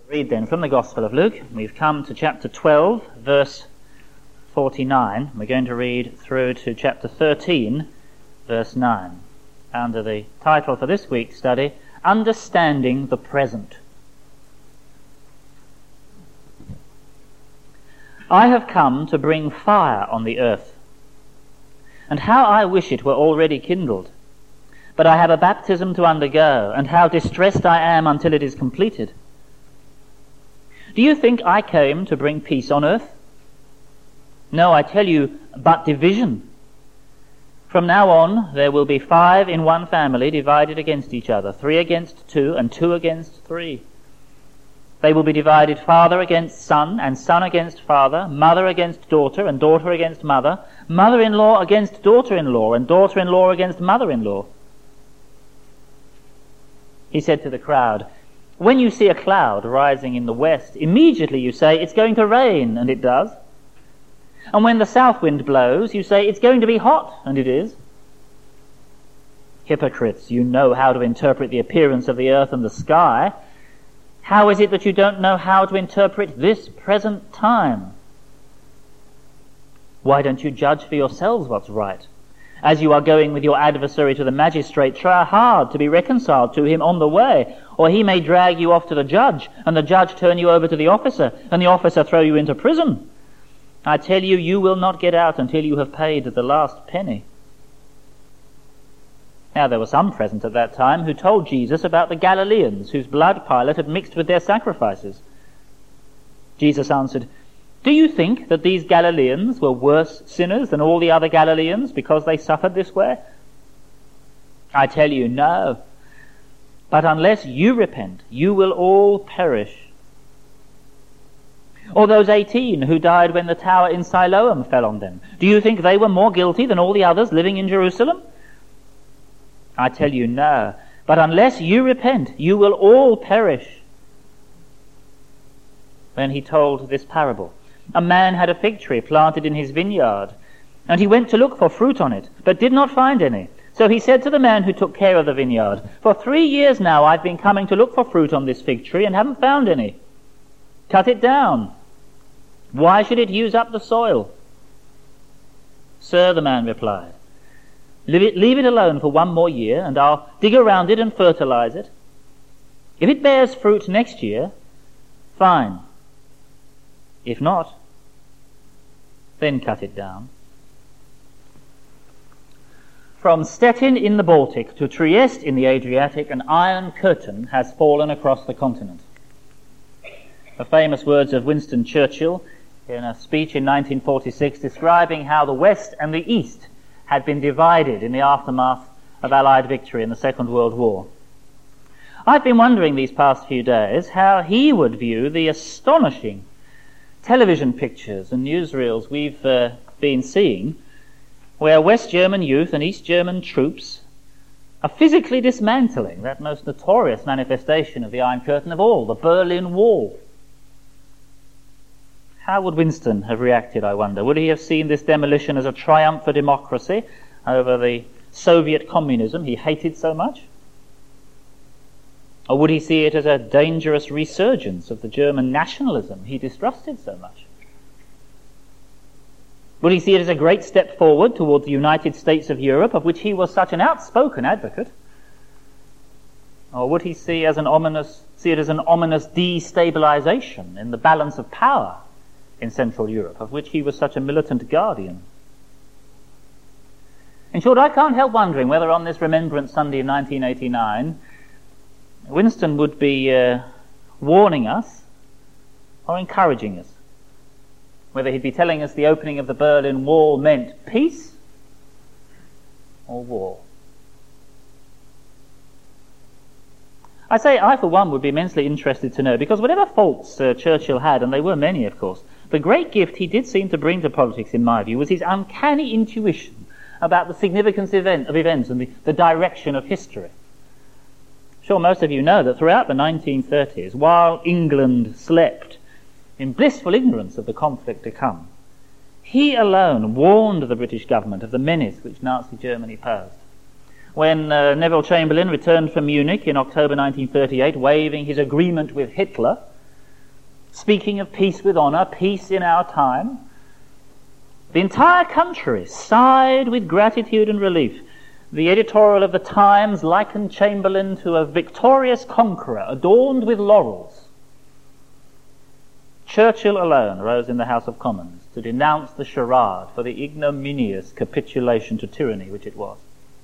Read then from the Gospel of Luke. We've come to chapter 12, verse 49. We're going to read through to chapter 13, verse 9, under the title for this week's study, Understanding the Present. I have come to bring fire on the earth, and how I wish it were already kindled. But I have a baptism to undergo, and how distressed I am until it is completed. Do you think I came to bring peace on earth? No, I tell you, but division. From now on, there will be 5 in one family divided against each other, 3 against 2, and 2 against 3. They will be divided father against son, and son against father, mother against daughter, and daughter against mother, mother-in-law against daughter-in-law, and daughter-in-law against mother-in-law. He said to the crowd, when you see a cloud rising in the west, immediately you say, it's going to rain, and it does. And when the south wind blows, you say, it's going to be hot, and it is. Hypocrites, you know how to interpret the appearance of the earth and the sky. How is it that you don't know how to interpret this present time? Why don't you judge for yourselves what's right? As you are going with your adversary to the magistrate, try hard to be reconciled to him on the way, or he may drag you off to the judge, and the judge turn you over to the officer, and the officer throw you into prison. I tell you, you will not get out until you have paid the last penny. Now there were some present at that time who told Jesus about the Galileans, whose blood Pilate had mixed with their sacrifices. Jesus answered, do you think that these Galileans were worse sinners than all the other Galileans because they suffered this way? I tell you, no. But unless you repent, you will all perish. Or those 18 who died when the tower in Siloam fell on them, do you think they were more guilty than all the others living in Jerusalem? I tell you, no. But unless you repent, you will all perish. Then he told this parable. A man had a fig tree planted in his vineyard, and he went to look for fruit on it, but did not find any. So he said to the man who took care of the vineyard, for 3 years now I've been coming to look for fruit on this fig tree and haven't found any. Cut it down. Why should it use up the soil? Sir, the man replied, leave it alone for 1 more year, and I'll dig around it and fertilize it. If it bears fruit next year, fine. If not, then cut it down. From Stettin in the Baltic to Trieste in the Adriatic, an iron curtain has fallen across the continent. The famous words of Winston Churchill in a speech in 1946 describing how the West and the East had been divided in the aftermath of Allied victory in the Second World War. I've been wondering these past few days how he would view the astonishing television pictures and newsreels we've been seeing, where West German youth and East German troops are physically dismantling that most notorious manifestation of the Iron Curtain of all, the Berlin Wall. How would Winston have reacted, I wonder? Would he have seen this demolition as a triumph for democracy over the Soviet communism he hated so much? Or would he see it as a dangerous resurgence of the German nationalism he distrusted so much? Would he see it as a great step forward towards the United States of Europe, of which he was such an outspoken advocate? Or would he see it as an ominous destabilization in the balance of power in Central Europe, of which he was such a militant guardian? In short, I can't help wondering whether on this Remembrance Sunday of 1989, Winston would be warning us or encouraging us. Whether he'd be telling us the opening of the Berlin Wall meant peace or war. I say I, for one, would be immensely interested to know, because whatever faults Churchill had, and they were many, of course, the great gift he did seem to bring to politics, in my view, was his uncanny intuition about the significance of events and the direction of history. Sure, most of you know that throughout the 1930s, while England slept in blissful ignorance of the conflict to come, he alone warned the British government of the menace which Nazi Germany posed. When Neville Chamberlain returned from Munich in October 1938, waving his agreement with Hitler, speaking of peace with honour, peace in our time. The entire country sighed with gratitude and relief. The editorial of the Times likened Chamberlain to a victorious conqueror adorned with laurels. Churchill alone rose in the House of Commons to denounce the charade for the ignominious capitulation to tyranny which it was.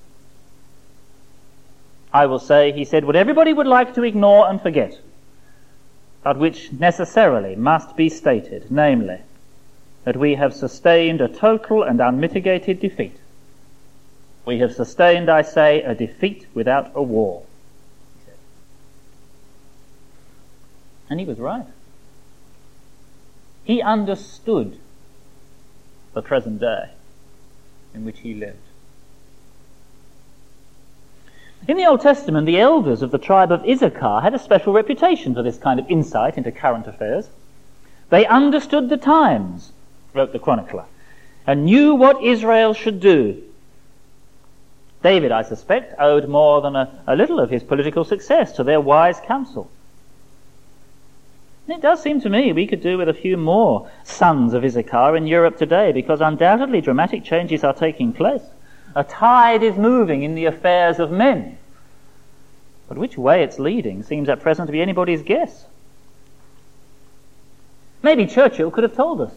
I will say, he said, what everybody would like to ignore and forget, but which necessarily must be stated, namely, that we have sustained a total and unmitigated defeat. We have sustained, I say, a defeat without a war, he said. And he was right. He understood the present day in which he lived. In the Old Testament, the elders of the tribe of Issachar had a special reputation for this kind of insight into current affairs. They understood the times, wrote the chronicler, and knew what Israel should do. David, I suspect, owed more than a little of his political success to their wise counsel. It does seem to me we could do with a few more sons of Issachar in Europe today, because undoubtedly dramatic changes are taking place. A tide is moving in the affairs of men. But which way it's leading seems at present to be anybody's guess. Maybe Churchill could have told us.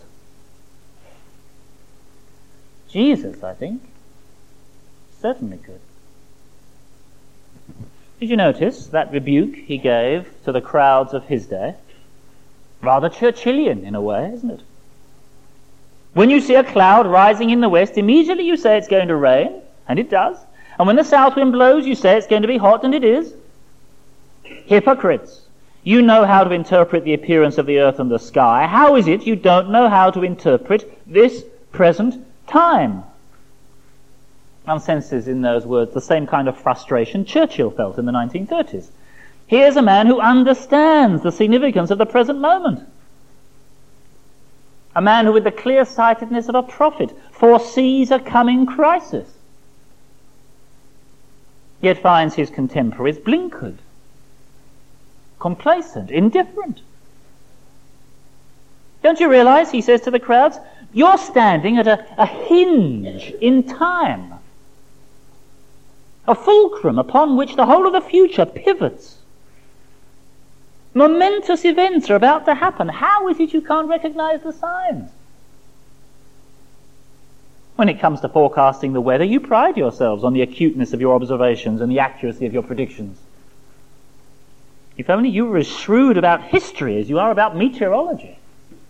Jesus, I think, certainly could. Did you notice that rebuke he gave to the crowds of his day? Rather Churchillian in a way, isn't it? When you see a cloud rising in the west, immediately you say it's going to rain, and it does. And when the south wind blows, you say it's going to be hot, and it is. Hypocrites! You know how to interpret the appearance of the earth and the sky. How is it you don't know how to interpret this present time? One senses in those words the same kind of frustration Churchill felt in the 1930s. Here's a man who understands the significance of the present moment. A man who, with the clear-sightedness of a prophet, foresees a coming crisis, yet finds his contemporaries blinkered, complacent, indifferent. Don't you realize, he says to the crowds, you're standing at a hinge in time, a fulcrum upon which the whole of the future pivots. Momentous events are about to happen. How is it you can't recognize the signs? When it comes to forecasting the weather, you pride yourselves on the acuteness of your observations and the accuracy of your predictions. If only you were as shrewd about history as you are about meteorology.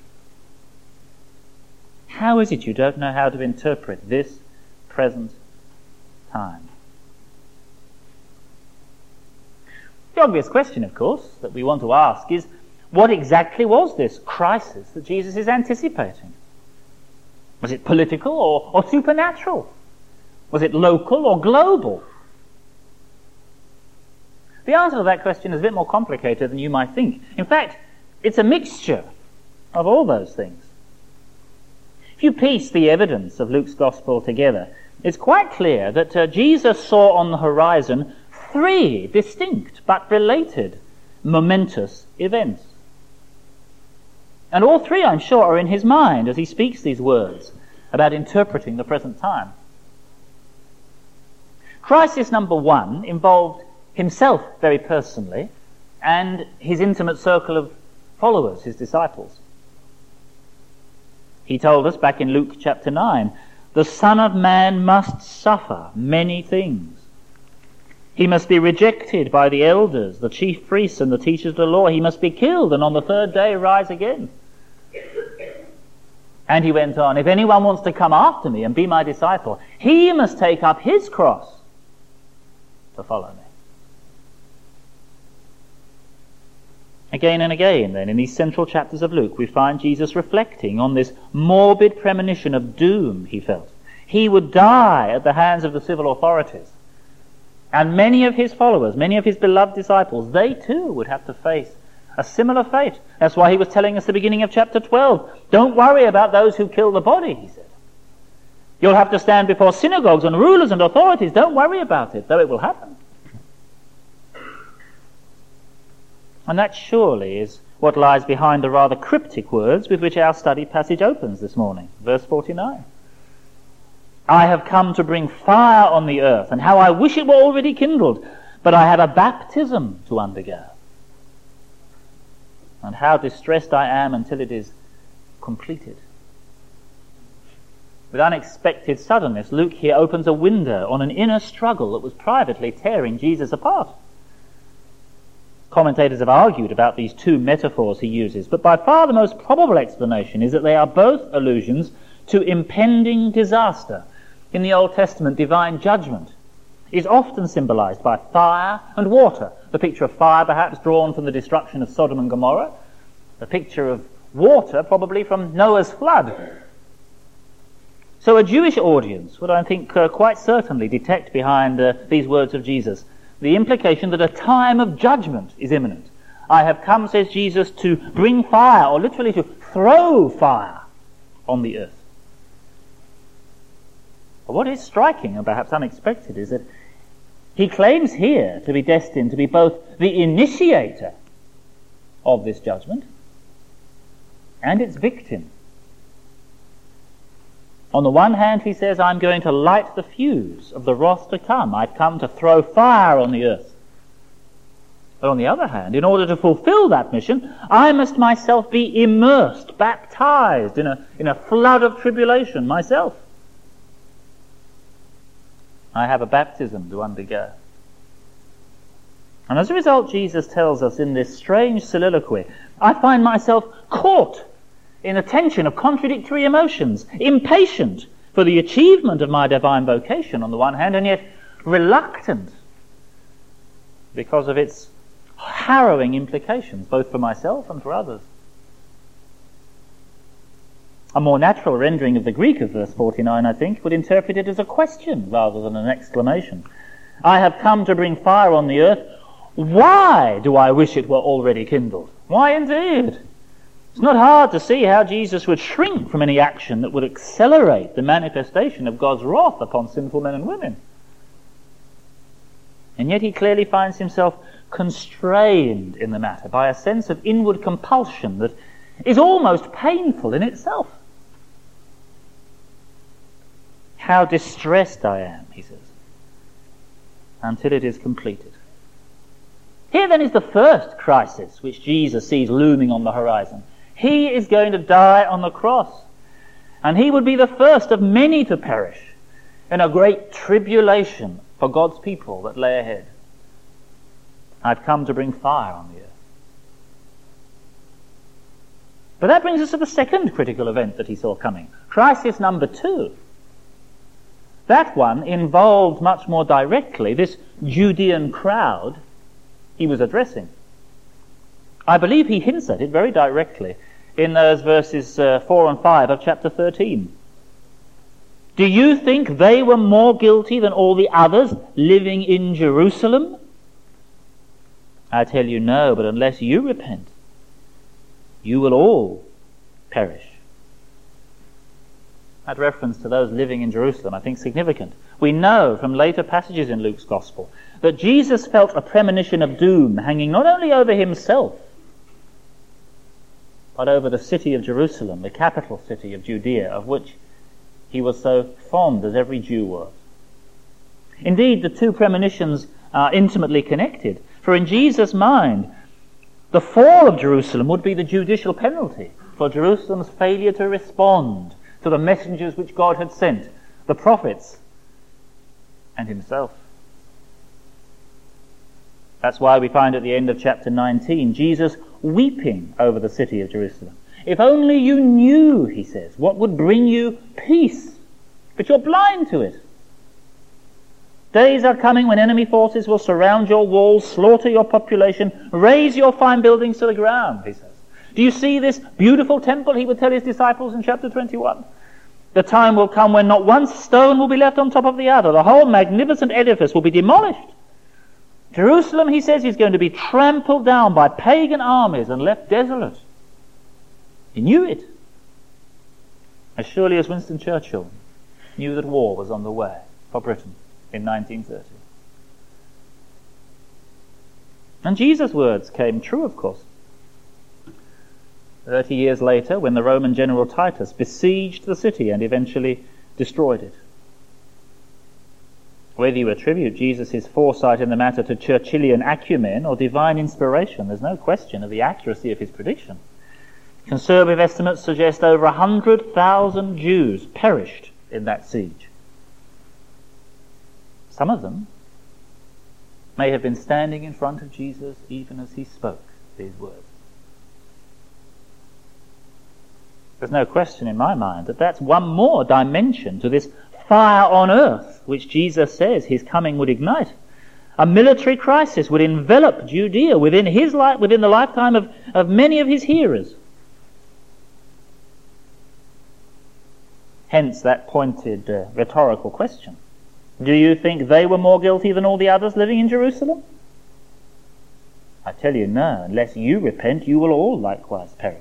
How is it you don't know how to interpret this present time? The obvious question, of course, that we want to ask is, what exactly was this crisis that Jesus is anticipating? Was it political or supernatural? Was it local or global? The answer to that question is a bit more complicated than you might think. In fact, it's a mixture of all those things. If you piece the evidence of Luke's Gospel together, it's quite clear that Jesus saw on the horizon three distinct but related momentous events. And all three, I'm sure, are in his mind as he speaks these words about interpreting the present time. Crisis number one involved himself very personally and his intimate circle of followers, his disciples. He told us back in Luke chapter 9, the Son of Man must suffer many things. He must be rejected by the elders, the chief priests and the teachers of the law. He must be killed and on the third day rise again. And he went on, if anyone wants to come after me and be my disciple, he must take up his cross to follow me. Again and again, then, in these central chapters of Luke, we find Jesus reflecting on this morbid premonition of doom he felt. He would die at the hands of the civil authorities. And many of his followers, many of his beloved disciples, they too would have to face a similar fate. That's why he was telling us at the beginning of chapter 12, don't worry about those who kill the body, he said. You'll have to stand before synagogues and rulers and authorities. Don't worry about it, though it will happen. And that surely is what lies behind the rather cryptic words with which our study passage opens this morning. Verse 49. I have come to bring fire on the earth, and how I wish it were already kindled, but I have a baptism to undergo. And how distressed I am until it is completed. With unexpected suddenness, Luke here opens a window on an inner struggle that was privately tearing Jesus apart. Commentators have argued about these two metaphors he uses, but by far the most probable explanation is that they are both allusions to impending disaster. In the Old Testament, divine judgment is often symbolized by fire and water. The picture of fire perhaps drawn from the destruction of Sodom and Gomorrah, the picture of water probably from Noah's flood. So a Jewish audience would, I think, quite certainly detect behind these words of Jesus the implication that a time of judgment is imminent. I have come, says Jesus, to bring fire, or literally to throw fire on the earth. But what is striking and perhaps unexpected is that he claims here to be destined to be both the initiator of this judgment and its victim. On the one hand, he says, I'm going to light the fuse of the wrath to come. I've come to throw fire on the earth. But on the other hand, in order to fulfill that mission, I must myself be immersed, baptized in a flood of tribulation myself. I have a baptism to undergo. And as a result, Jesus tells us in this strange soliloquy, I find myself caught in a tension of contradictory emotions, impatient for the achievement of my divine vocation on the one hand, and yet reluctant because of its harrowing implications, both for myself and for others. A more natural rendering of the Greek of verse 49, I think, would interpret it as a question rather than an exclamation. I have come to bring fire on the earth. Why do I wish it were already kindled? Why indeed? It's not hard to see how Jesus would shrink from any action that would accelerate the manifestation of God's wrath upon sinful men and women. And yet he clearly finds himself constrained in the matter by a sense of inward compulsion that is almost painful in itself. How distressed I am, he says, until it is completed. Here then is the first crisis which Jesus sees looming on the horizon. He is going to die on the cross, and he would be the first of many to perish in a great tribulation for God's people that lay ahead. I've come to bring fire on the earth. But that brings us to the second critical event that he saw coming. Crisis number 2. That one involved much more directly this Judean crowd he was addressing. I believe he hints at it very directly in those verses 4 and 5 of chapter 13. Do you think they were more guilty than all the others living in Jerusalem? I tell you no, but unless you repent, you will all perish. That reference to those living in Jerusalem, I think, is significant. We know from later passages in Luke's Gospel that Jesus felt a premonition of doom hanging not only over himself, but over the city of Jerusalem, the capital city of Judea, of which he was so fond, as every Jew was. Indeed, the two premonitions are intimately connected, for in Jesus' mind, the fall of Jerusalem would be the judicial penalty for Jerusalem's failure to respond to the messengers which God had sent, the prophets and himself. That's why we find at the end of chapter 19, Jesus weeping over the city of Jerusalem. If only you knew, he says, what would bring you peace, but you're blind to it. Days are coming when enemy forces will surround your walls, slaughter your population, raze your fine buildings to the ground, he says. Do you see this beautiful temple, he would tell his disciples in chapter 21? The time will come when not one stone will be left on top of the other. The whole magnificent edifice will be demolished. Jerusalem, he says, is going to be trampled down by pagan armies and left desolate. He knew it, as surely as Winston Churchill knew that war was on the way for Britain in 1930. And Jesus' words came true, of course. 30 years later, when the Roman general Titus besieged the city and eventually destroyed it. Whether you attribute Jesus' foresight in the matter to Churchillian acumen or divine inspiration, there's no question of the accuracy of his prediction. Conservative estimates suggest over 100,000 Jews perished in that siege. Some of them may have been standing in front of Jesus even as he spoke these words. There's no question in my mind that that's one more dimension to this fire on earth which Jesus says his coming would ignite. A military crisis would envelop Judea within the lifetime of many of his hearers. Hence that pointed rhetorical question. Do you think they were more guilty than all the others living in Jerusalem? I tell you, no. Unless you repent, you will all likewise perish.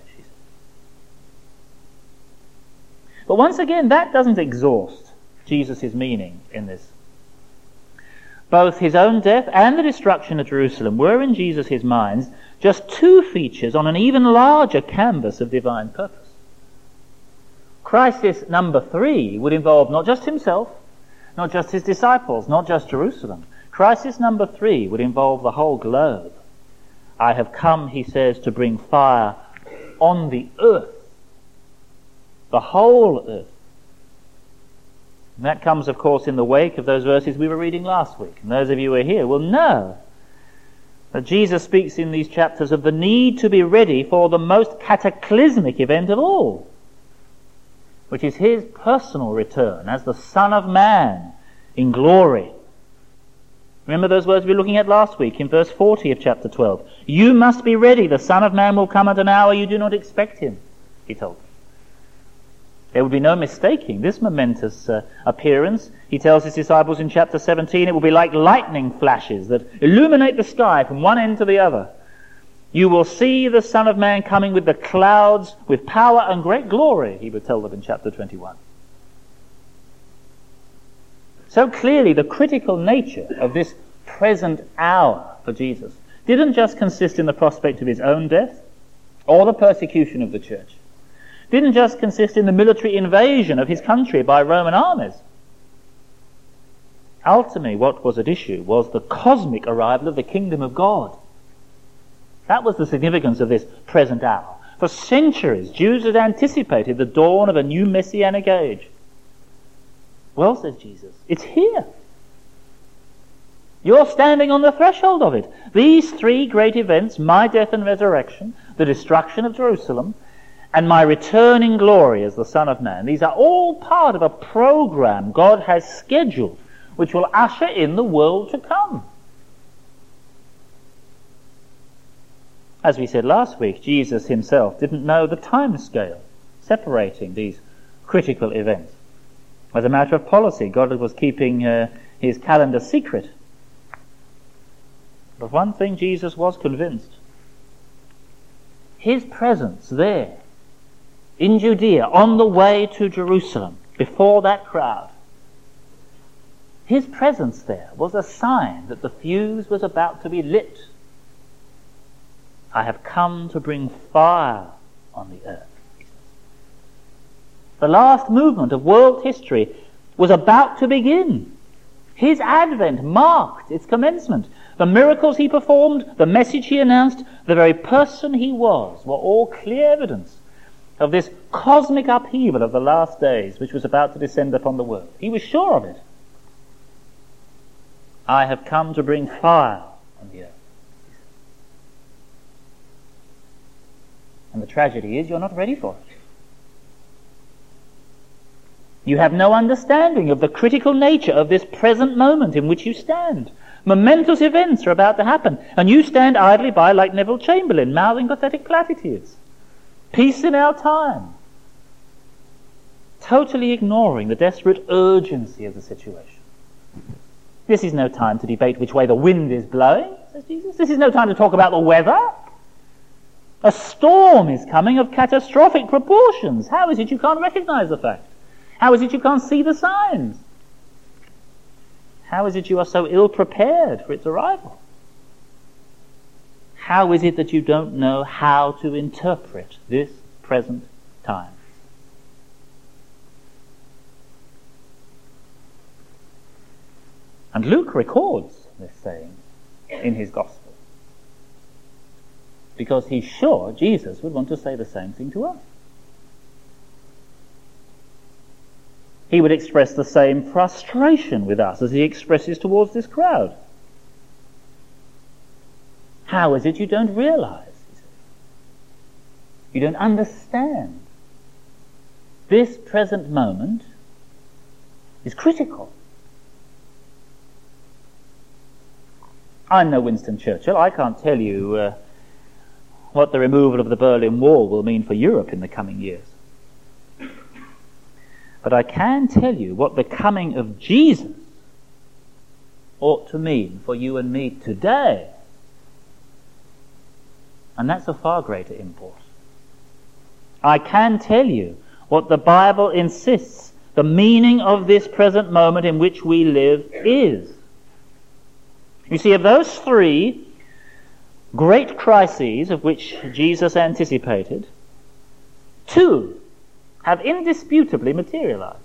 But once again, that doesn't exhaust Jesus' meaning in this. Both his own death and the destruction of Jerusalem were in Jesus' mind just two features on an even larger canvas of divine purpose. Crisis number 3 would involve not just himself, not just his disciples, not just Jerusalem. Crisis number 3 would involve the whole globe. I have come, he says, to bring fire on the earth. The whole earth. And that comes, of course, in the wake of those verses we were reading last week. And those of you who are here will know that Jesus speaks in these chapters of the need to be ready for the most cataclysmic event of all, which is his personal return as the Son of Man in glory. Remember those words we were looking at last week in verse 40 of chapter 12. You must be ready. The Son of Man will come at an hour you do not expect him, he told them. There would be no mistaking this momentous appearance. He tells his disciples in chapter 17, it will be like lightning flashes that illuminate the sky from one end to the other. You will see the Son of Man coming with the clouds, with power and great glory, he would tell them in chapter 21. So clearly the critical nature of this present hour for Jesus didn't just consist in the prospect of his own death or the persecution of the church. Didn't just consist in the military invasion of his country by Roman armies. Ultimately, what was at issue was the cosmic arrival of the kingdom of God. That was the significance of this present hour. For centuries, Jews had anticipated the dawn of a new messianic age. Well, says Jesus, it's here. You're standing on the threshold of it. These 3 great events, my death and resurrection, the destruction of Jerusalem, and my return in glory as the Son of Man, these are all part of a program God has scheduled which will usher in the world to come. As we said last week, Jesus himself didn't know the time scale separating these critical events. As a matter of policy, God was keeping his calendar secret. But one thing Jesus was convinced. His presence there in Judea, on the way to Jerusalem, before that crowd, his presence there was a sign that the fuse was about to be lit. I have come to bring fire on the earth. The last movement of world history was about to begin. His advent marked its commencement. The miracles he performed, the message he announced, the very person he was, were all clear evidence of this cosmic upheaval of the last days which was about to descend upon the world. He was sure of it. I have come to bring fire on the earth. And the tragedy is you're not ready for it. You have no understanding of the critical nature of this present moment in which you stand. Momentous events are about to happen, and you stand idly by like Neville Chamberlain, mouthing pathetic platitudes. Peace in our time. Totally ignoring the desperate urgency of the situation. This is no time to debate which way the wind is blowing, says Jesus. This is no time to talk about the weather. A storm is coming of catastrophic proportions. How is it you can't recognize the fact? How is it you can't see the signs? How is it you are so ill prepared for its arrival? How is it that you don't know how to interpret this present time? And Luke records this saying in his Gospel, because he's sure Jesus would want to say the same thing to us. He would express the same frustration with us as he expresses towards this crowd. How is it you don't realize? He says. You don't understand. This present moment is critical. I'm no Winston Churchill. I can't tell you what the removal of the Berlin Wall will mean for Europe in the coming years. But I can tell you what the coming of Jesus ought to mean for you and me today. And that's of far greater import. I can tell you what the Bible insists the meaning of this present moment in which we live is. You see, of those three great crises of which Jesus anticipated, two have indisputably materialized.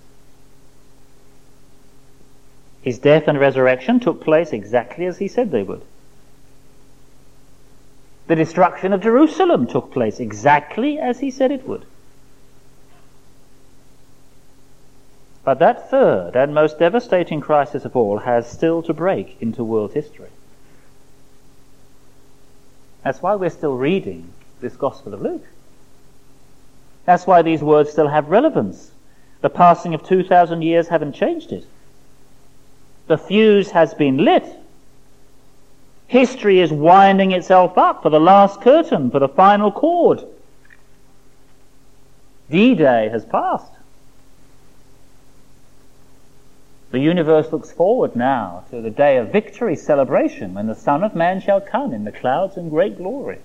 His death and resurrection took place exactly as he said they would. The destruction of Jerusalem took place exactly as he said it would. But that third and most devastating crisis of all has still to break into world history. That's why we're still reading this Gospel of Luke. That's why these words still have relevance. The passing of 2,000 years haven't changed it. The fuse has been lit. History is winding itself up for the last curtain, for the final chord. D-Day has passed. The universe looks forward now to the day of victory celebration when the Son of Man shall come in the clouds in great glory.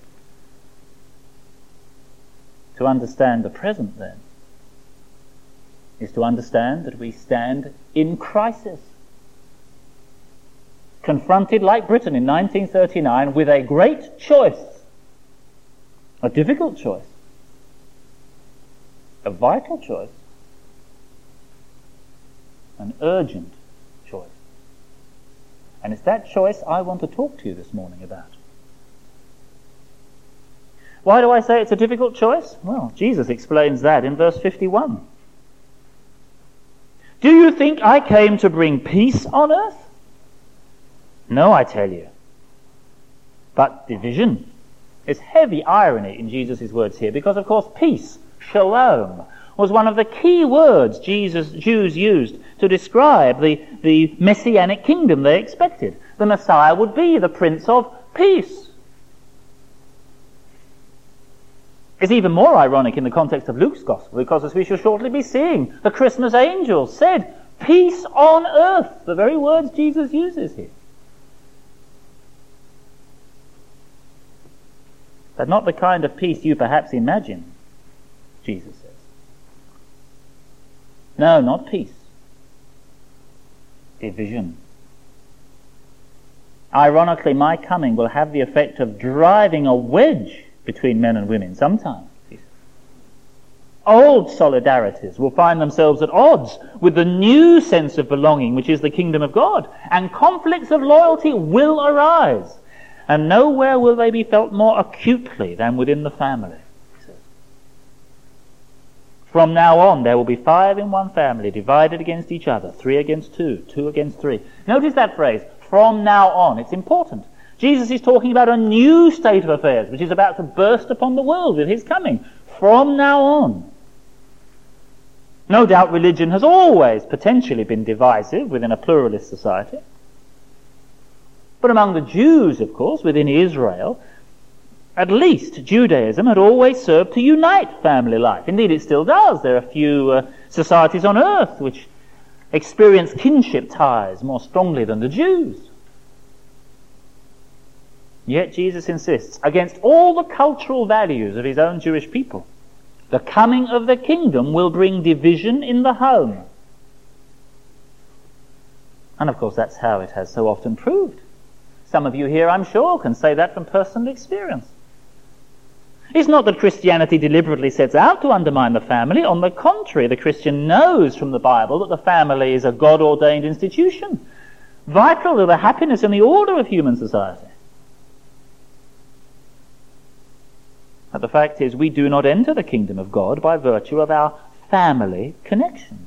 To understand the present, then, is to understand that we stand in crisis. Confronted, like Britain in 1939, with a great choice. A difficult choice. A vital choice. An urgent choice. And it's that choice I want to talk to you this morning about. Why do I say it's a difficult choice? Well, Jesus explains that in verse 51. Do you think I came to bring peace on earth? No, I tell you. But division. There's heavy irony in Jesus' words here, because of course peace, shalom, was one of the key words Jews used to describe the messianic kingdom they expected. The Messiah would be the Prince of Peace. It's even more ironic in the context of Luke's Gospel, because as we shall shortly be seeing, the Christmas angels said, peace on earth, the very words Jesus uses here. But not the kind of peace you perhaps imagine, Jesus says. No, not peace. Division. Ironically, my coming will have the effect of driving a wedge between men and women sometimes. Old solidarities will find themselves at odds with the new sense of belonging, which is the kingdom of God, and conflicts of loyalty will arise, and nowhere will they be felt more acutely than within the family. From now on, there will be 5 in one family, divided against each other, 3 against 2, 2 against 3. Notice that phrase, from now on. It's important. Jesus is talking about a new state of affairs, which is about to burst upon the world with his coming. From now on. No doubt religion has always potentially been divisive within a pluralist society. But among the Jews, of course, within Israel, at least Judaism had always served to unite family life. Indeed, it still does. There are few societies on earth which experience kinship ties more strongly than the Jews. Yet Jesus insists, against all the cultural values of his own Jewish people, the coming of the kingdom will bring division in the home. And of course that's how it has so often proved. Some of you here, I'm sure, can say that from personal experience. It's not that Christianity deliberately sets out to undermine the family. On the contrary, the Christian knows from the Bible that the family is a God-ordained institution, vital to the happiness and the order of human society. But the fact is, we do not enter the kingdom of God by virtue of our family connections.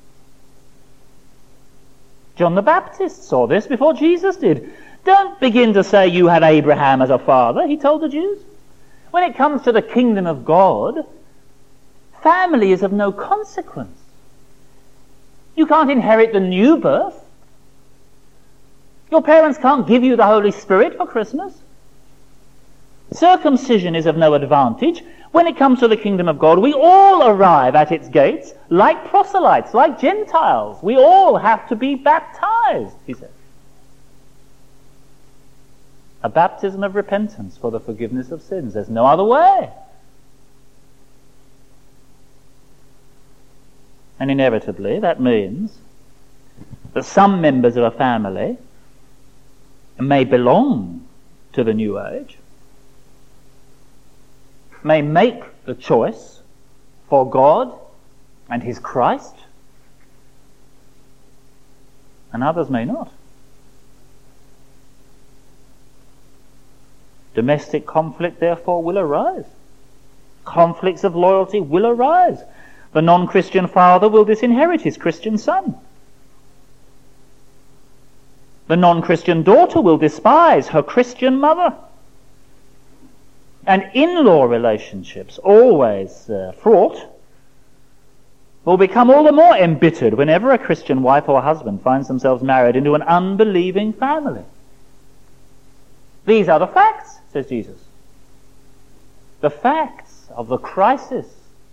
John the Baptist saw this before Jesus did. Don't begin to say you had Abraham as a father, he told the Jews. When it comes to the kingdom of God, family is of no consequence. You can't inherit the new birth. Your parents can't give you the Holy Spirit for Christmas. Circumcision is of no advantage. When it comes to the kingdom of God, we all arrive at its gates like proselytes, like Gentiles. We all have to be baptized, he said. A baptism of repentance for the forgiveness of sins. There's no other way. And inevitably, that means that some members of a family may belong to the New Age, may make the choice for God and His Christ, and others may not. Domestic conflict, therefore, will arise. Conflicts of loyalty will arise. The non-Christian father will disinherit his Christian son. The non-Christian daughter will despise her Christian mother. And in-law relationships, always fraught, will become all the more embittered whenever a Christian wife or husband finds themselves married into an unbelieving family. These are the facts, says Jesus. The facts of the crisis.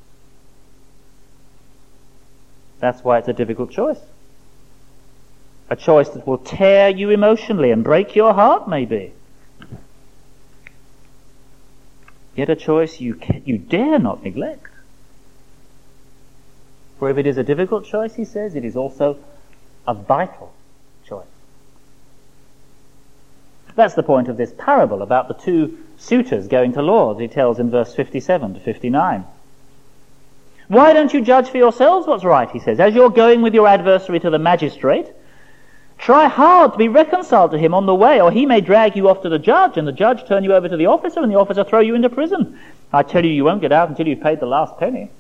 That's why it's a difficult choice. A choice that will tear you emotionally and break your heart, maybe. Yet a choice you dare not neglect. For if it is a difficult choice, he says, it is also a vital choice. That's the point of this parable about the two suitors going to law, as he tells in verse 57 to 59. Why don't you judge for yourselves what's right, he says. As you're going with your adversary to the magistrate, try hard to be reconciled to him on the way, or he may drag you off to the judge, and the judge turn you over to the officer, and the officer throw you into prison. I tell you, you won't get out until you've paid the last penny.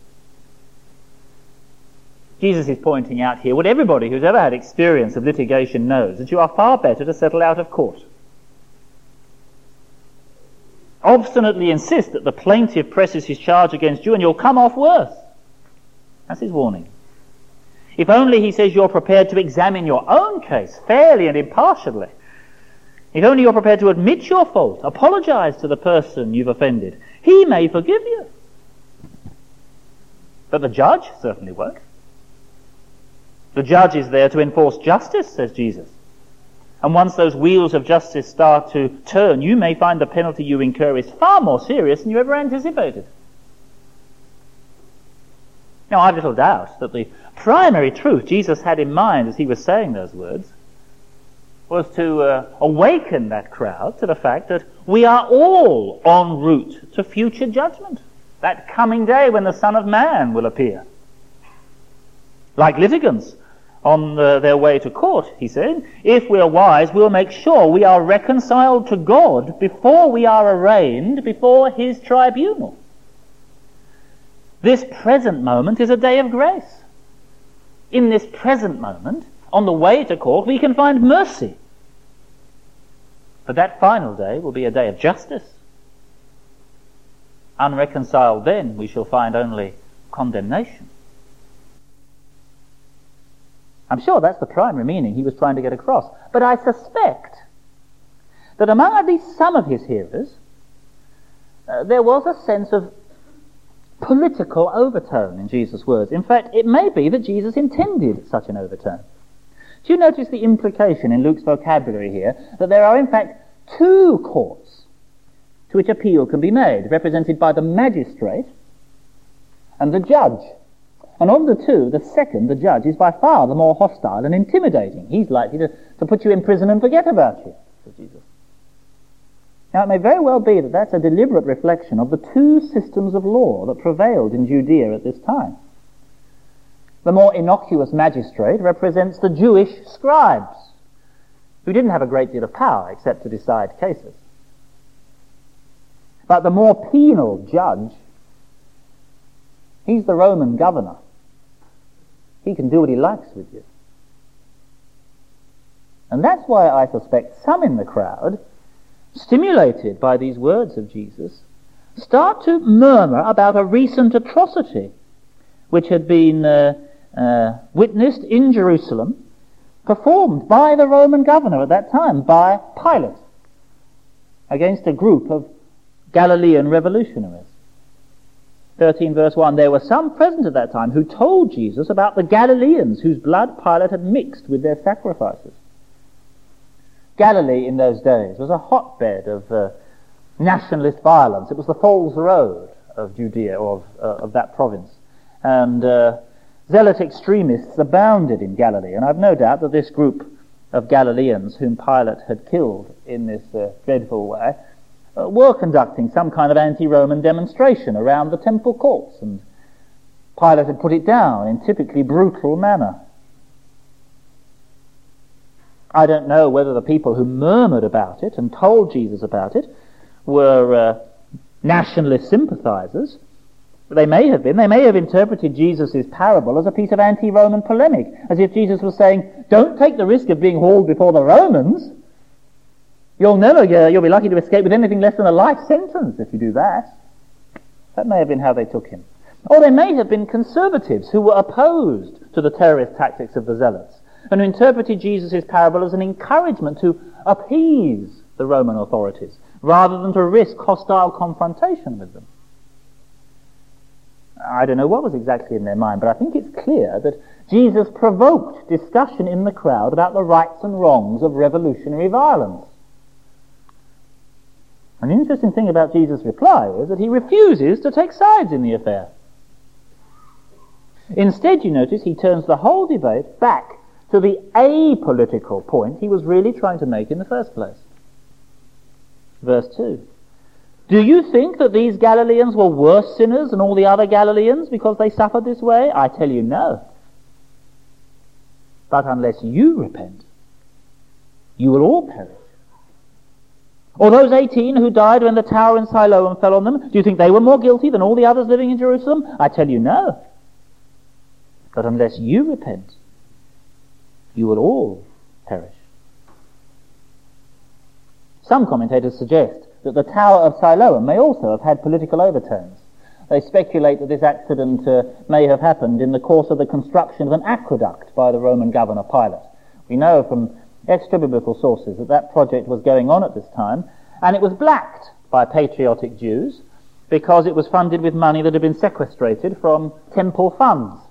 Jesus is pointing out here what everybody who's ever had experience of litigation knows, that you are far better to settle out of court. Obstinately insist that the plaintiff presses his charge against you, and you'll come off worse. That's his warning. If only, he says, you're prepared to examine your own case fairly and impartially. If only you're prepared to admit your fault, apologize to the person you've offended, he may forgive you. But the judge certainly won't. The judge is there to enforce justice, says Jesus. And once those wheels of justice start to turn, you may find the penalty you incur is far more serious than you ever anticipated. Now, I've little doubt that the primary truth Jesus had in mind as he was saying those words was to awaken that crowd to the fact that we are all en route to future judgment, that coming day when the Son of Man will appear. Like litigants on their way to court, he said, if we are wise, we'll make sure we are reconciled to God before we are arraigned before his tribunal. This present moment is a day of grace. In this present moment, on the way to court, we can find mercy. But that final day will be a day of justice. Unreconciled then, we shall find only condemnation. I'm sure that's the primary meaning he was trying to get across. But I suspect that among at least some of his hearers, there was a sense of political overtone in Jesus' words. In fact, it may be that Jesus intended such an overtone. Do you notice the implication in Luke's vocabulary here that there are in fact two courts to which appeal can be made, represented by the magistrate and the judge? And of the two, the second, the judge, is by far the more hostile and intimidating. He's likely to put you in prison and forget about you, says Jesus. Now, it may very well be that that's a deliberate reflection of the two systems of law that prevailed in Judea at this time. The more innocuous magistrate represents the Jewish scribes, who didn't have a great deal of power except to decide cases. But the more penal judge, he's the Roman governor. He can do what he likes with you. And that's why I suspect some in the crowd, stimulated by these words of Jesus, start to murmur about a recent atrocity which had been witnessed in Jerusalem, performed by the Roman governor at that time, by Pilate, against a group of Galilean revolutionaries. 13 verse 1, there were some present at that time who told Jesus about the Galileans whose blood Pilate had mixed with their sacrifices. Galilee in those days was a hotbed of nationalist violence. It was the Falls Road of Judea, or of that province. And zealot extremists abounded in Galilee, and I've no doubt that this group of Galileans whom Pilate had killed in this dreadful way were conducting some kind of anti-Roman demonstration around the temple courts, and Pilate had put it down in typically brutal manner. I don't know whether the people who murmured about it and told Jesus about it were nationalist sympathizers. They may have been. They may have interpreted Jesus' parable as a piece of anti-Roman polemic, as if Jesus was saying, don't take the risk of being hauled before the Romans. You'll be lucky to escape with anything less than a life sentence if you do that. That may have been how they took him. Or they may have been conservatives who were opposed to the terrorist tactics of the zealots, and who interpreted Jesus' parable as an encouragement to appease the Roman authorities, rather than to risk hostile confrontation with them. I don't know what was exactly in their mind, but I think it's clear that Jesus provoked discussion in the crowd about the rights and wrongs of revolutionary violence. An interesting thing about Jesus' reply is that he refuses to take sides in the affair. Instead, you notice, he turns the whole debate back to the apolitical point he was really trying to make in the first place. Verse 2. Do you think that these Galileans were worse sinners than all the other Galileans because they suffered this way? I tell you, no. But unless you repent, you will all perish. Or those 18 who died when the tower in Siloam fell on them, do you think they were more guilty than all the others living in Jerusalem? I tell you, no. But unless you repent, you will all perish. Some commentators suggest that the Tower of Siloam may also have had political overtones. They speculate that this accident may have happened in the course of the construction of an aqueduct by the Roman governor Pilate. We know from extra-biblical sources that that project was going on at this time, and it was blacked by patriotic Jews because it was funded with money that had been sequestrated from temple funds.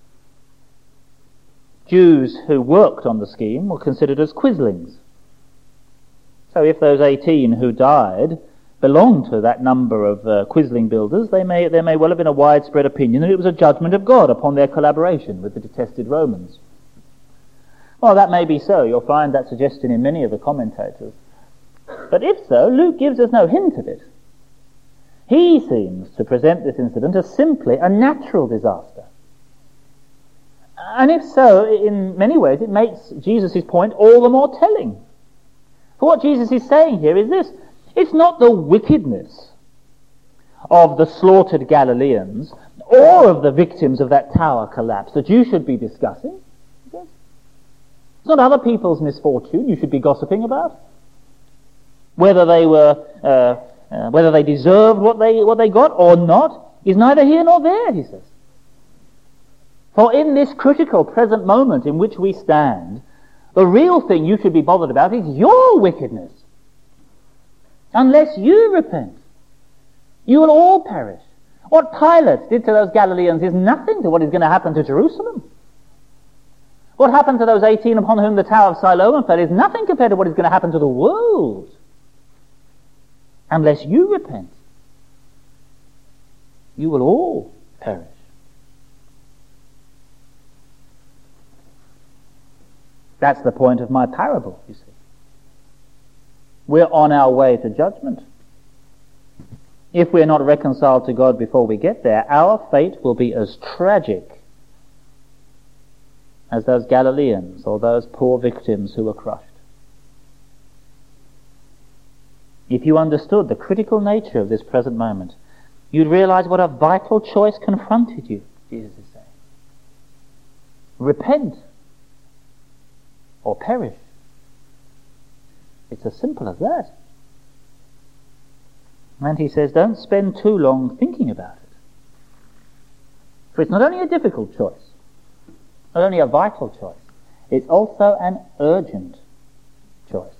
Jews who worked on the scheme were considered as quislings. So if those 18 who died belonged to that number of quisling builders, there may well have been a widespread opinion that it was a judgment of God upon their collaboration with the detested Romans. Well, that may be so. You'll find that suggestion in many of the commentators. But if so, Luke gives us no hint of it. He seems to present this incident as simply a natural disaster. And if so, in many ways it makes Jesus' point all the more telling. For what Jesus is saying here is this: it's not the wickedness of the slaughtered Galileans or of the victims of that tower collapse that you should be discussing. It's not other people's misfortune you should be gossiping about. Whether they deserved what they got or not is neither here nor there, he says. For in this critical present moment in which we stand, the real thing you should be bothered about is your wickedness. Unless you repent, you will all perish. What Pilate did to those Galileans is nothing to what is going to happen to Jerusalem. What happened to those 18 upon whom the Tower of Siloam fell is nothing compared to what is going to happen to the world. Unless you repent, you will all perish. That's the point of my parable, you see. we're on our way to judgment. If we're not reconciled to God before we get there, our fate will be as tragic as those Galileans or those poor victims who were crushed. If you understood the critical nature of this present moment, you'd realize what a vital choice confronted you, Jesus is saying. Repent or perish. It's as simple as that. And he says, don't spend too long thinking about it. For it's not only a difficult choice, not only a vital choice, it's also an urgent choice.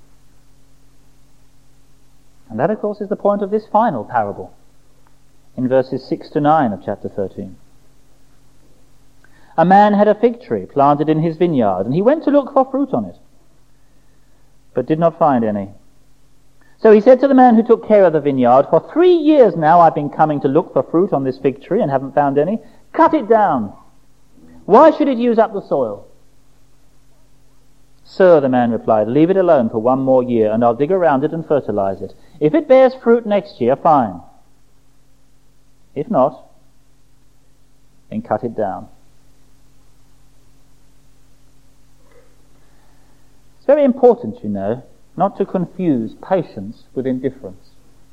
And that, of course, is the point of this final parable in verses 6 to 9 of chapter 13. A man had a fig tree planted in his vineyard, and he went to look for fruit on it, but did not find any. So he said to the man who took care of the vineyard, for 3 years now I've been coming to look for fruit on this fig tree and haven't found any. Cut it down. Why should it use up the soil? Sir, the man replied, leave it alone for 1 more year, and I'll dig around it and fertilize it. If it bears fruit next year, fine. If not, then cut it down. It's very important, you know, not to confuse patience with indifference.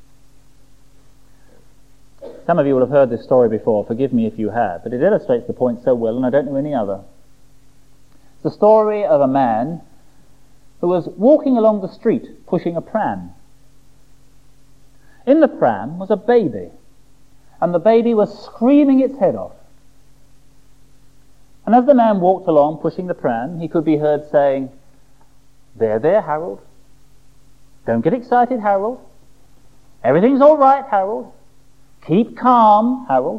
Some of you will have heard this story before, forgive me if you have, but it illustrates the point so well, and I don't know any other. It's the story of a man who was walking along the street pushing a pram. In the pram was a baby, and the baby was screaming its head off. And as the man walked along pushing the pram, he could be heard saying, There, Harold. Don't get excited, Harold. Everything's all right, Harold. Keep calm, Harold.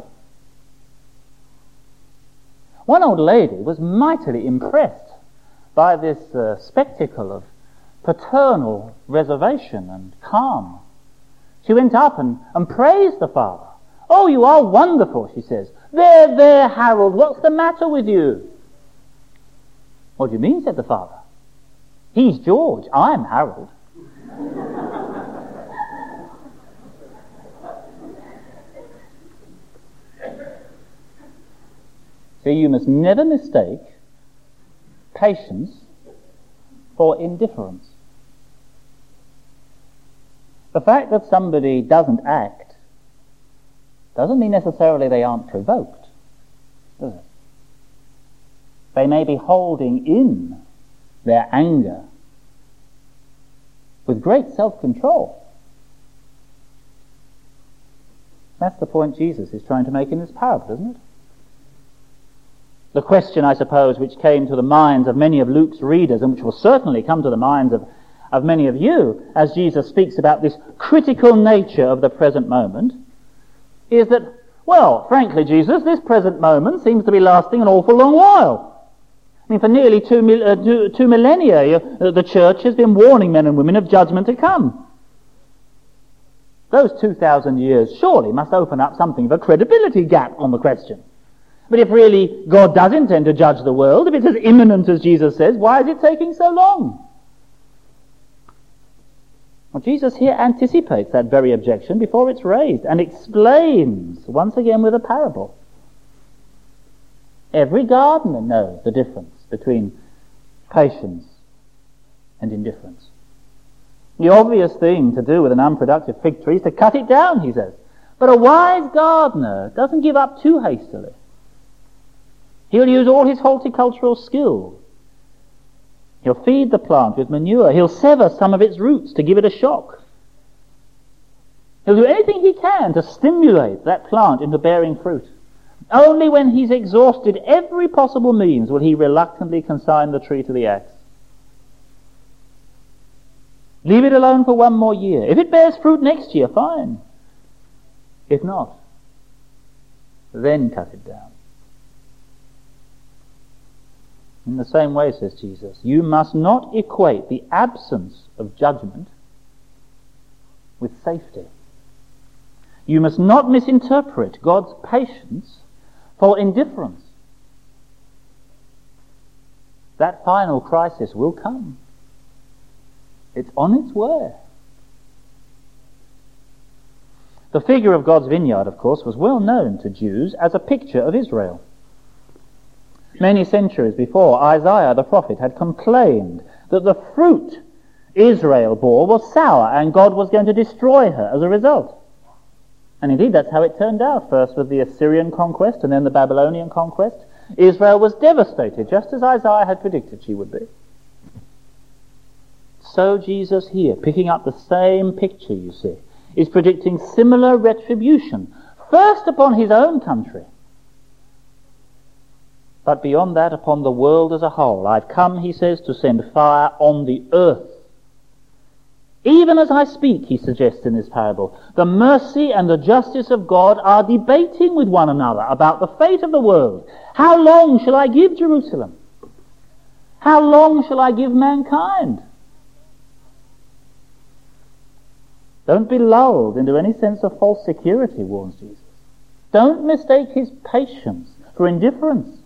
One old lady was mightily impressed by this spectacle of paternal reservation and calm. She went up and praised the father. Oh, you are wonderful, she says. There, Harold, what's the matter with you? What do you mean, said the father. He's George, I'm Harold. So you must never mistake patience for indifference. The fact that somebody doesn't act doesn't mean necessarily they aren't provoked, does it? They may be holding in their anger with great self-control. That's the point Jesus is trying to make in this parable, isn't it? The question, I suppose, which came to the minds of many of Luke's readers, and which will certainly come to the minds of many of you as Jesus speaks about this critical nature of the present moment, is that, well, frankly, Jesus, this present moment seems to be lasting an awful long while. I mean, for nearly two millennia, the church has been warning men and women of judgment to come. Those 2,000 years surely must open up something of a credibility gap on the question. But if really God does intend to judge the world, if it's as imminent as Jesus says, why is it taking so long? Well, Jesus here anticipates that very objection before it's raised and explains, once again with a parable. Every gardener knows the difference between patience and indifference. The obvious thing to do with an unproductive fig tree is to cut it down, he says. But a wise gardener doesn't give up too hastily. He'll use all his horticultural skill. He'll feed the plant with manure. He'll sever some of its roots to give it a shock. He'll do anything he can to stimulate that plant into bearing fruit. Only when he's exhausted every possible means will he reluctantly consign the tree to the axe. Leave it alone for 1 more year. If it bears fruit next year, fine. If not, then cut it down. In the same way, says Jesus, you must not equate the absence of judgment with safety. You must not misinterpret God's patience for indifference. That final crisis will come. It's on its way. The figure of God's vineyard, of course, was well known to Jews as a picture of Israel. Many centuries before, Isaiah the prophet had complained that the fruit Israel bore was sour and God was going to destroy her as a result. And indeed that's how it turned out, first with the Assyrian conquest and then the Babylonian conquest. Israel was devastated, just as Isaiah had predicted she would be. So Jesus here, picking up the same picture, you see, is predicting similar retribution, first upon his own country, but beyond that upon the world as a whole. I've come, he says, to send fire on the earth. Even as I speak, he suggests in this parable, the mercy and the justice of God are debating with one another about the fate of the world. How long shall I give Jerusalem? How long shall I give mankind? Don't be lulled into any sense of false security, warns Jesus. Don't mistake his patience for indifference.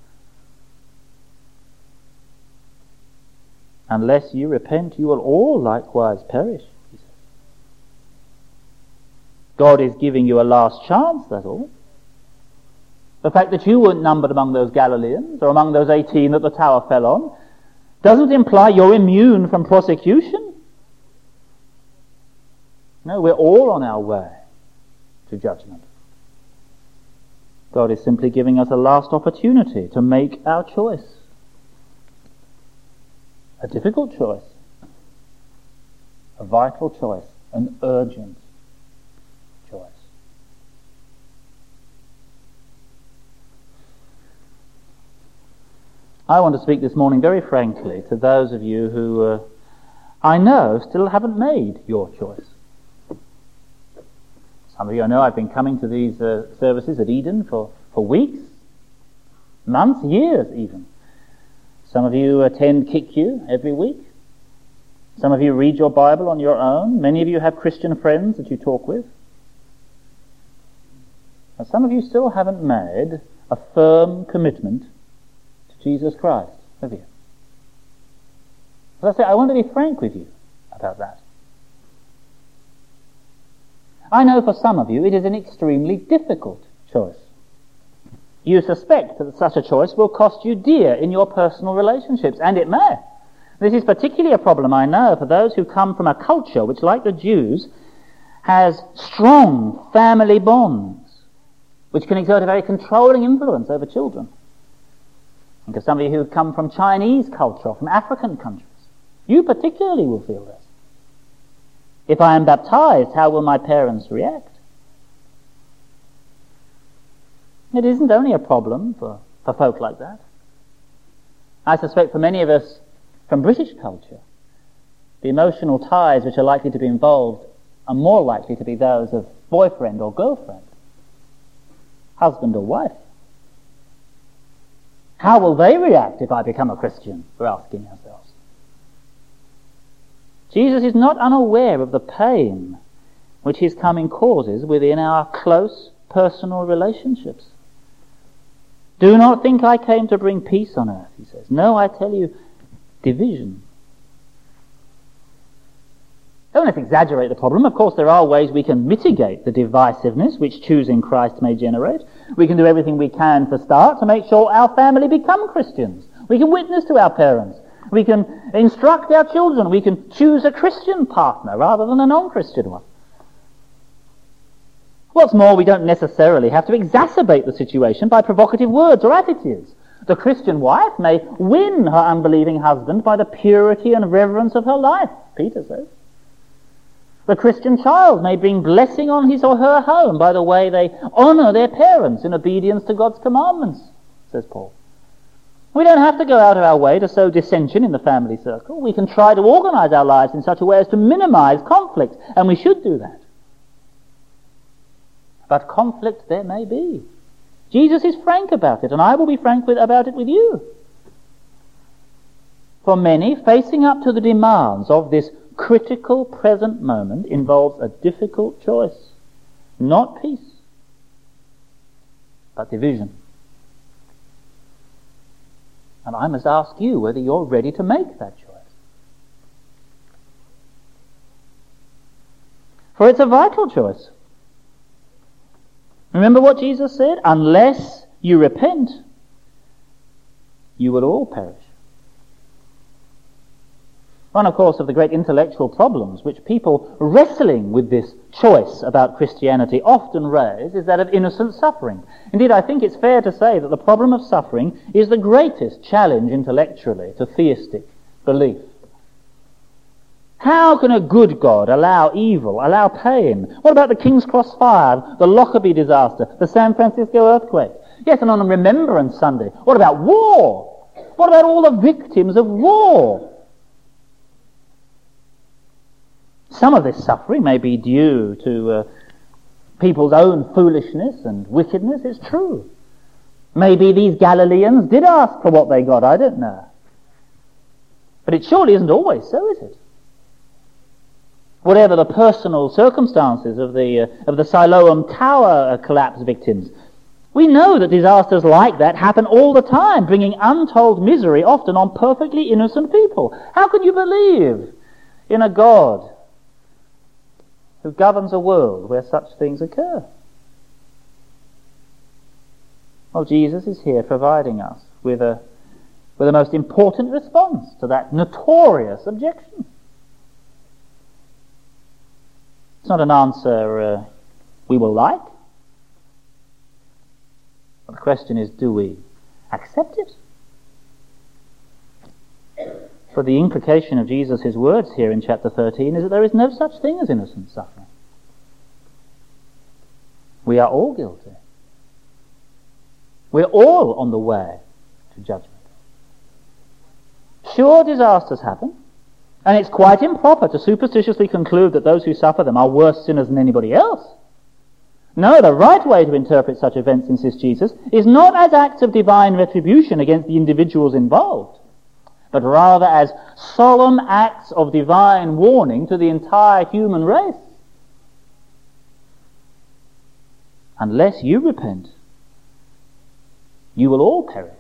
Unless you repent, you will all likewise perish, he says. God is giving you a last chance, that's all. The fact that you weren't numbered among those Galileans, or among those 18 that the tower fell on, doesn't imply you're immune from prosecution. No, we're all on our way to judgment. God is simply giving us a last opportunity to make our choice. A difficult choice, a vital choice, an urgent choice. I want to speak this morning very frankly to those of you who I know still haven't made your choice. Some of you I know I've been coming to these services at Eden for weeks, months, years even. Some of you attend KICU every week. Some of you read your Bible on your own. Many of you have Christian friends that you talk with. And some of you still haven't made a firm commitment to Jesus Christ, have you? As I say, I want to be frank with you about that. I know for some of you it is an extremely difficult choice. You suspect that such a choice will cost you dear in your personal relationships, and it may. This is particularly a problem, I know, for those who come from a culture which, like the Jews, has strong family bonds, which can exert a very controlling influence over children. Think of some of you who come from Chinese culture or from African countries. You particularly will feel this. If I am baptized, how will my parents react? It isn't only a problem for folk like that. I suspect for many of us from British culture, the emotional ties which are likely to be involved are more likely to be those of boyfriend or girlfriend, husband or wife. How will they react if I become a Christian? We're asking ourselves. Jesus is not unaware of the pain which his coming causes within our close personal relationships. Do not think I came to bring peace on earth, he says. No, I tell you, division. Don't let's exaggerate the problem. Of course, there are ways we can mitigate the divisiveness which choosing Christ may generate. We can do everything we can for start to make sure our family become Christians. We can witness to our parents. We can instruct our children. We can choose a Christian partner rather than a non-Christian one. What's more, we don't necessarily have to exacerbate the situation by provocative words or attitudes. The Christian wife may win her unbelieving husband by the purity and reverence of her life, Peter says. The Christian child may bring blessing on his or her home by the way they honour their parents in obedience to God's commandments, says Paul. We don't have to go out of our way to sow dissension in the family circle. We can try to organise our lives in such a way as to minimise conflict, and we should do that. But conflict there may be. Jesus is frank about it, and I will be frank about it with you. For many, facing up to the demands of this critical present moment involves a difficult choice. Not peace, but division. And I must ask you whether you're ready to make that choice. For it's a vital choice. Remember what Jesus said? Unless you repent, you will all perish. One, of course, of the great intellectual problems which people wrestling with this choice about Christianity often raise is that of innocent suffering. Indeed, I think it's fair to say that the problem of suffering is the greatest challenge intellectually to theistic belief. How can a good God allow evil, allow pain? What about the King's Cross fire, the Lockerbie disaster, the San Francisco earthquake? Yes, and on Remembrance Sunday, what about war? What about all the victims of war? Some of this suffering may be due to people's own foolishness and wickedness, it's true. Maybe these Galileans did ask for what they got, I don't know. But it surely isn't always so, is it? Whatever the personal circumstances of the Siloam Tower collapse victims, we know that disasters like that happen all the time, bringing untold misery often on perfectly innocent people. How can you believe in a God who governs a world where such things occur? Well, Jesus is here providing us with a most important response to that notorious objection. It's not an answer we will like. But the question is, do we accept it? For the implication of Jesus' words here in chapter 13 is that there is no such thing as innocent suffering. We are all guilty. We're all on the way to judgment. Sure, disasters happen, and it's quite improper to superstitiously conclude that those who suffer them are worse sinners than anybody else. No, the right way to interpret such events, insists Jesus, is not as acts of divine retribution against the individuals involved, but rather as solemn acts of divine warning to the entire human race. Unless you repent, you will all perish.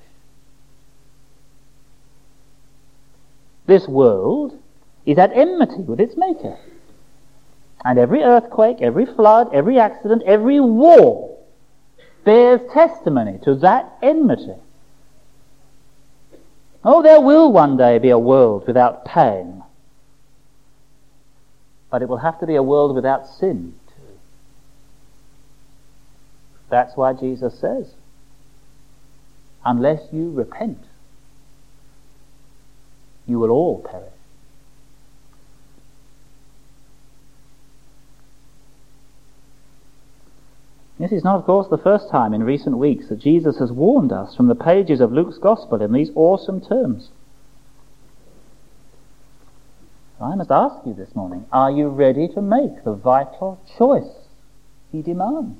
This world is at enmity with its Maker. And every earthquake, every flood, every accident, every war bears testimony to that enmity. Oh, there will one day be a world without pain. But it will have to be a world without sin too. That's why Jesus says, unless you repent, you will all perish. This is not, of course, the first time in recent weeks that Jesus has warned us from the pages of Luke's Gospel in these awesome terms. So I must ask you this morning, are you ready to make the vital choice he demands?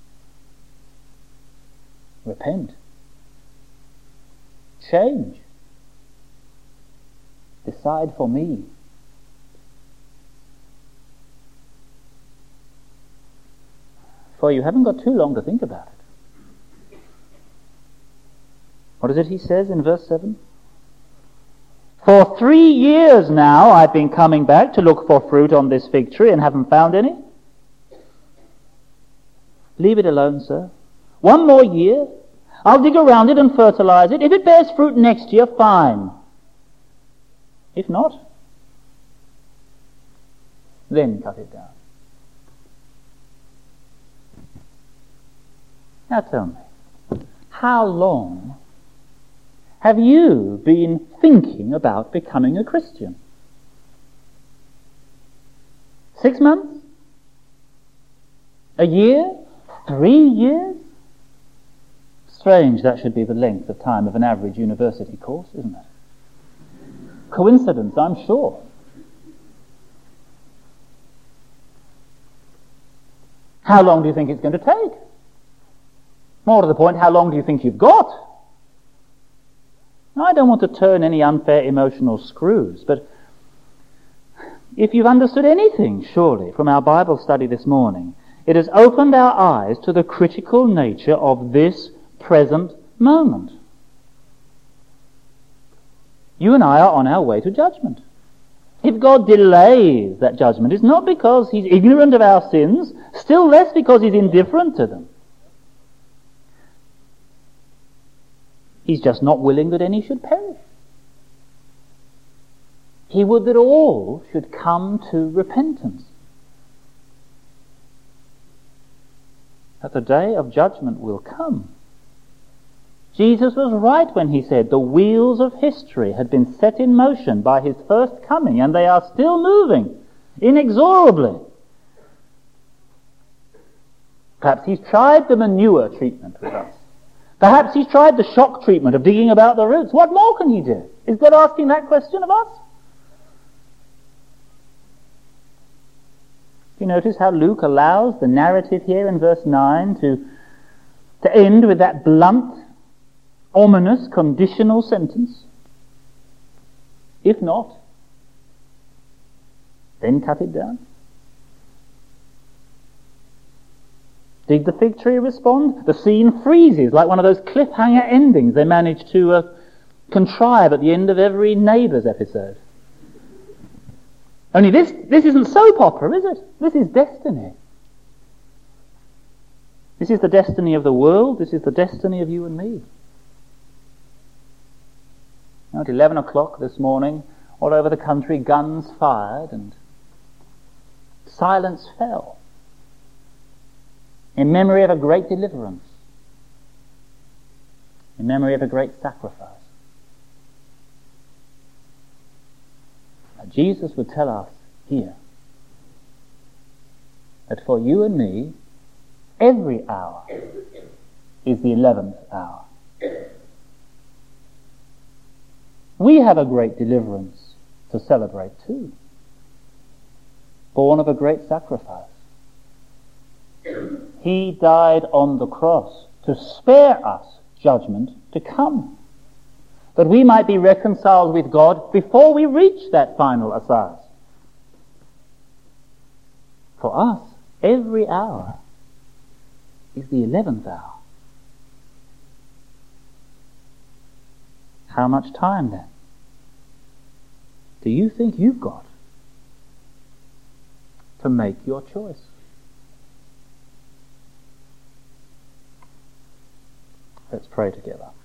Repent. Change. Decide for me. For you haven't got too long to think about it. What is it he says in verse 7? For 3 years now I've been coming back to look for fruit on this fig tree and haven't found any. Leave it alone, sir. 1 more year. I'll dig around it and fertilize it. If it bears fruit next year, fine. If not, then cut it down. Now tell me, how long have you been thinking about becoming a Christian? 6 months? A year? 3 years? Strange that should be the length of time of an average university course, isn't it? Coincidence, I'm sure. How long do you think it's going to take? More to the point, how long do you think you've got? Now, I don't want to turn any unfair emotional screws, but if you've understood anything, surely, from our Bible study this morning, it has opened our eyes to the critical nature of this present moment. You and I are on our way to judgment. If God delays that judgment, it's not because he's ignorant of our sins, still less because he's indifferent to them. He's just not willing that any should perish. He would that all should come to repentance. That the day of judgment will come. Jesus was right when he said the wheels of history had been set in motion by his first coming, and they are still moving inexorably. Perhaps he's tried the manure treatment with us. Perhaps he's tried the shock treatment of digging about the roots. What more can he do? Is God asking that question of us? Do you notice how Luke allows the narrative here in verse 9 to end with that blunt, ominous, conditional sentence? If not, then cut it down. Did the fig tree respond? The scene freezes like one of those cliffhanger endings they manage to contrive at the end of every Neighbours episode. Only this isn't soap opera, is it? This is destiny. This is the destiny of the world. This is the destiny of you and me. Now, at 11 o'clock this morning, all over the country, guns fired and silence fell in memory of a great deliverance, in memory of a great sacrifice. Now, Jesus would tell us here that for you and me, every hour is the 11th hour. We have a great deliverance to celebrate too, born of a great sacrifice. He died on the cross to spare us judgment to come, that we might be reconciled with God before we reach that final assize. For us, every hour is the 11th hour. How much time then do you think you've got to make your choice? Let's pray together.